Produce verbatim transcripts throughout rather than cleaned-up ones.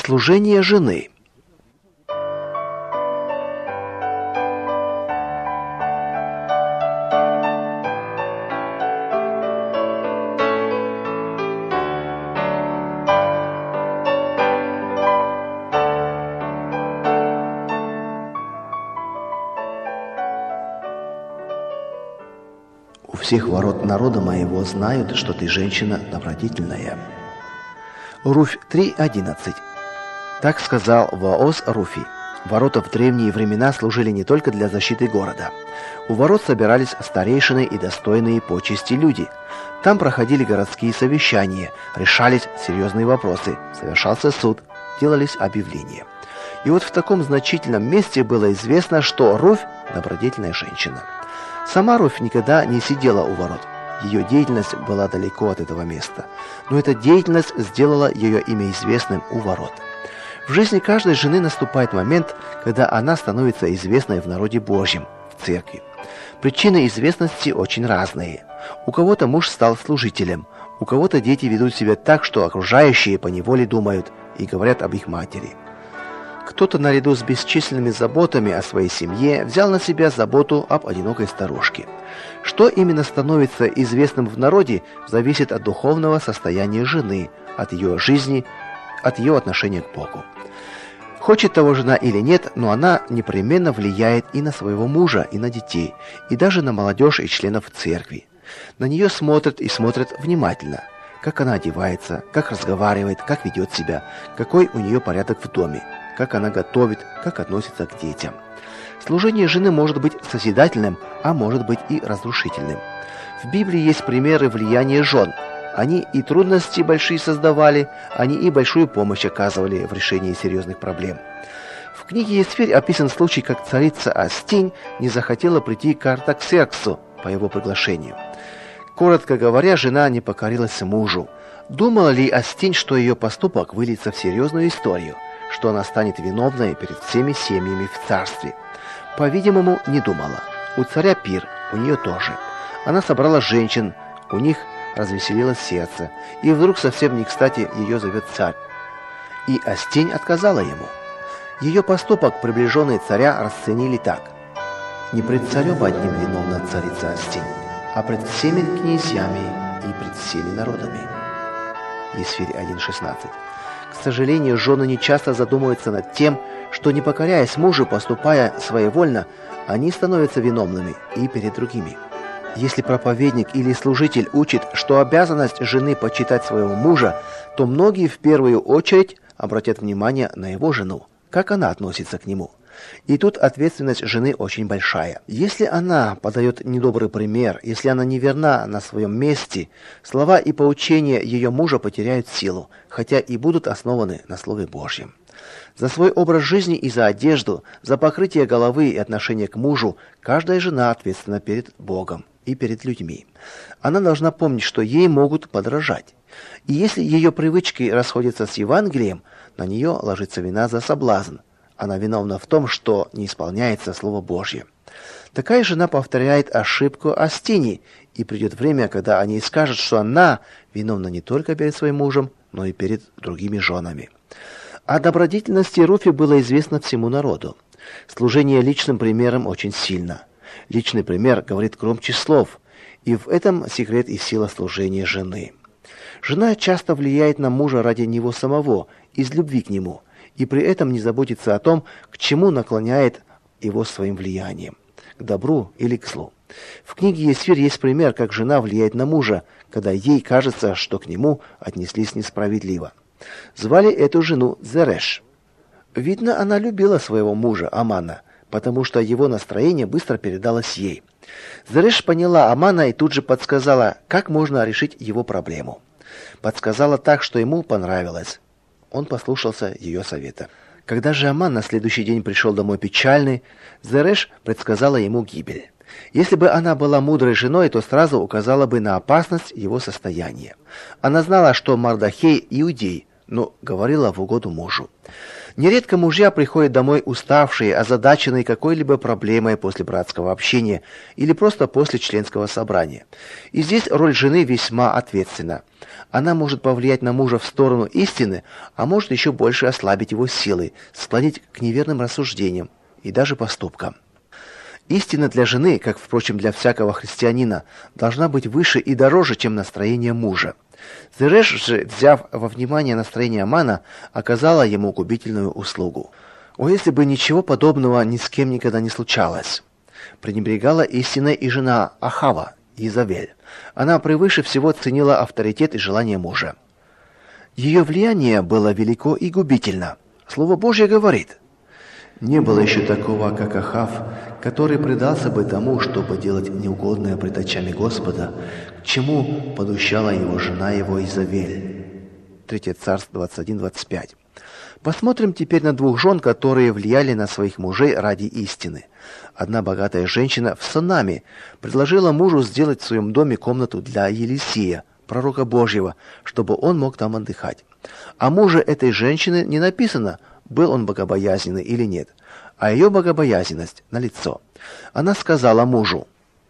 Служение жены. У всех ворот народа моего знают, что ты женщина добродетельная. Руфь три одиннадцать. Так сказал Вооз Руфи. Ворота в древние времена служили не только для защиты города. У ворот собирались старейшины и достойные почести люди. Там проходили городские совещания, решались серьезные вопросы, совершался суд, делались объявления. И вот в таком значительном месте было известно, что Руфь – добродетельная женщина. Сама Руфь никогда не сидела у ворот. Ее деятельность была далеко от этого места. Но эта деятельность сделала ее имя известным у ворот. В жизни каждой жены наступает момент, когда она становится известной в народе Божьем, в церкви. Причины известности очень разные. У кого-то муж стал служителем, у кого-то дети ведут себя так, что окружающие поневоле думают и говорят об их матери. Кто-то наряду с бесчисленными заботами о своей семье взял на себя заботу об одинокой старушке. Что именно становится известным в народе, зависит от духовного состояния жены, от ее жизни, от ее отношения к Богу. Хочет того жена или нет, но она непременно влияет и на своего мужа, и на детей, и даже на молодежь и членов церкви. На нее смотрят и смотрят внимательно, как она одевается, как разговаривает, как ведет себя, какой у нее порядок в доме, как она готовит, как относится к детям. Служение жены может быть созидательным, а может быть и разрушительным. В Библии есть примеры влияния жен. Они и трудности большие создавали, они и большую помощь оказывали в решении серьезных проблем. В книге Есфирь описан случай, как царица Астинь не захотела прийти к Артаксерксу по его приглашению. Коротко говоря, жена не покорилась мужу. Думала ли Астинь, что ее поступок выльется в серьезную историю, что она станет виновной перед всеми семьями в царстве? По-видимому, не думала. У царя пир, у нее тоже. Она собрала женщин, у них развеселилось сердце, и вдруг совсем не кстати ее зовет царь. И Астинь отказала ему. Ее поступок приближенные царя расценили так: не пред царем одним виновна царица Астинь, а пред всеми князьями и пред всеми народами. Есфирь один шестнадцать. К сожалению, жены не часто задумываются над тем, что, не покоряясь мужу, поступая своевольно, они становятся виновными и перед другими. Если проповедник или служитель учит, что обязанность жены почитать своего мужа, то многие в первую очередь обратят внимание на его жену, как она относится к нему. И тут ответственность жены очень большая. Если она подает недобрый пример, если она неверна на своем месте, слова и поучения ее мужа потеряют силу, хотя и будут основаны на Слове Божьем. За свой образ жизни и за одежду, за покрытие головы и отношение к мужу каждая жена ответственна перед Богом и перед людьми. Она должна помнить, что ей могут подражать. И если ее привычки расходятся с Евангелием, на нее ложится вина за соблазн. Она виновна в том, что не исполняется Слово Божье. Такая жена повторяет ошибку Астини, и придет время, когда о ней скажут, что она виновна не только перед своим мужем, но и перед другими женами. О добродетельности Руфи было известно всему народу. Служение личным примером очень сильно. Личный пример говорит громче слов, и в этом секрет и сила служения жены. Жена часто влияет на мужа ради него самого, из любви к нему, и при этом не заботится о том, к чему наклоняет его своим влиянием, к добру или к злу. В книге Есфирь есть пример, как жена влияет на мужа, когда ей кажется, что к нему отнеслись несправедливо. Звали эту жену Зереш. Видно, она любила своего мужа Амана, потому что его настроение быстро передалось ей. Зереш поняла Амана и тут же подсказала, как можно решить его проблему. Подсказала так, что ему понравилось. Он послушался ее совета. Когда же Аман на следующий день пришел домой печальный, Зереш предсказала ему гибель. Если бы она была мудрой женой, то сразу указала бы на опасность его состояния. Она знала, что Мардохей иудей, но говорила в угоду мужу. Нередко мужья приходят домой уставшие, озадаченные какой-либо проблемой после братского общения или просто после членского собрания. И здесь роль жены весьма ответственна. Она может повлиять на мужа в сторону истины, а может еще больше ослабить его силы, склонить к неверным рассуждениям и даже поступкам. Истина для жены, как, впрочем, для всякого христианина, должна быть выше и дороже, чем настроение мужа. Зереш же, взяв во внимание настроение Амана, оказала ему губительную услугу. О, если бы ничего подобного ни с кем никогда не случалось! Пренебрегала истиной и жена Ахава, Изавель. Она превыше всего ценила авторитет и желание мужа. Ее влияние было велико и губительно. Слово Божье говорит: «Не было еще такого, как Ахав, который предался бы тому, чтобы делать неугодное пред очами Господа, к чему подущала его жена его Изавель». Третье Царств двадцать один двадцать пять. Посмотрим теперь на двух жен, которые влияли на своих мужей ради истины. Одна богатая женщина в Сонаме предложила мужу сделать в своем доме комнату для Елисея, пророка Божьего, чтобы он мог там отдыхать. О муже этой женщины не написано, был он богобоязненный или нет, а ее богобоязненность налицо. Она сказала мужу: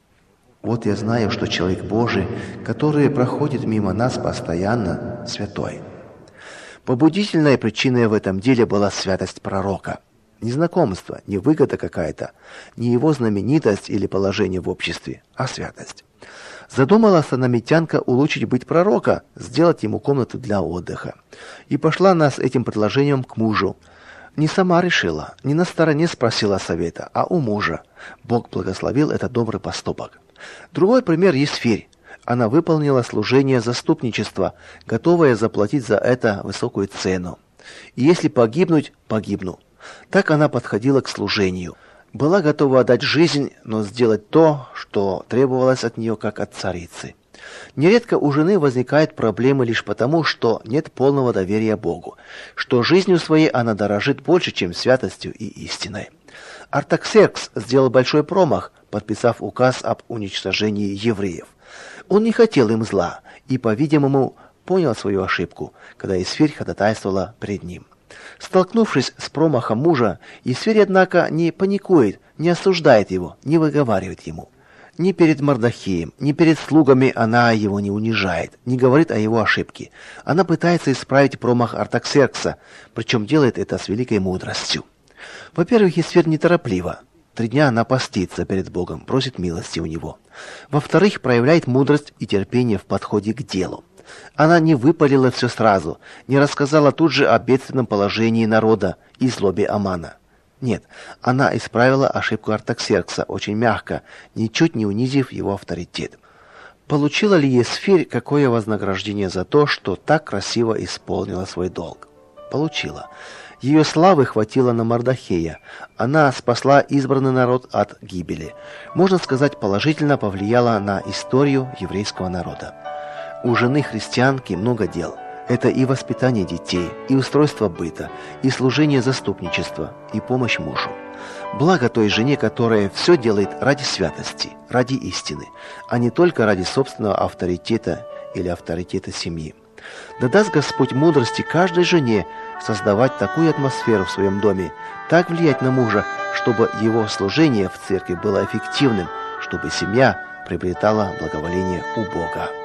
«Вот я знаю, что человек Божий, который проходит мимо нас постоянно, святой». Побудительной причиной в этом деле была святость пророка. Не знакомство, не выгода какая-то, не его знаменитость или положение в обществе, а святость. Задумала санамитянка улучшить быть пророка, сделать ему комнату для отдыха. И пошла она с этим предложением к мужу. Не сама решила, не на стороне спросила совета, а у мужа. Бог благословил этот добрый поступок. Другой пример Есфирь. Она выполнила служение заступничества, готовая заплатить за это высокую цену. И если погибнуть, погибну. Так она подходила к служению. Была готова отдать жизнь, но сделать то, что требовалось от нее, как от царицы. Нередко у жены возникают проблемы лишь потому, что нет полного доверия Богу, что жизнью своей она дорожит больше, чем святостью и истиной. Артаксеркс сделал большой промах, подписав указ об уничтожении евреев. Он не хотел им зла и, по-видимому, понял свою ошибку, когда Есфирь ходатайствовала пред ним. Столкнувшись с промахом мужа, Есфирь, однако, не паникует, не осуждает его, не выговаривает ему. Ни перед Мордохеем, ни перед слугами она его не унижает, не говорит о его ошибке. Она пытается исправить промах Артаксеркса, причем делает это с великой мудростью. Во-первых, Есфирь нетороплива. Три дня она постится перед Богом, просит милости у него. Во-вторых, проявляет мудрость и терпение в подходе к делу. Она не выпалила все сразу, не рассказала тут же о бедственном положении народа и злобе Амана. Нет, она исправила ошибку Артаксеркса очень мягко, ничуть не унизив его авторитет. Получила ли Есфирь какое вознаграждение за то, что так красиво исполнила свой долг? Получила. Ее славы хватило на Мордохея. Она спасла избранный народ от гибели. Можно сказать, положительно повлияла на историю еврейского народа. У жены христианки много дел. Это и воспитание детей, и устройство быта, и служение заступничества, и помощь мужу. Благо той жене, которая все делает ради святости, ради истины, а не только ради собственного авторитета или авторитета семьи. Да даст Господь мудрости каждой жене создавать такую атмосферу в своем доме, так влиять на мужа, чтобы его служение в церкви было эффективным, чтобы семья приобретала благоволение у Бога.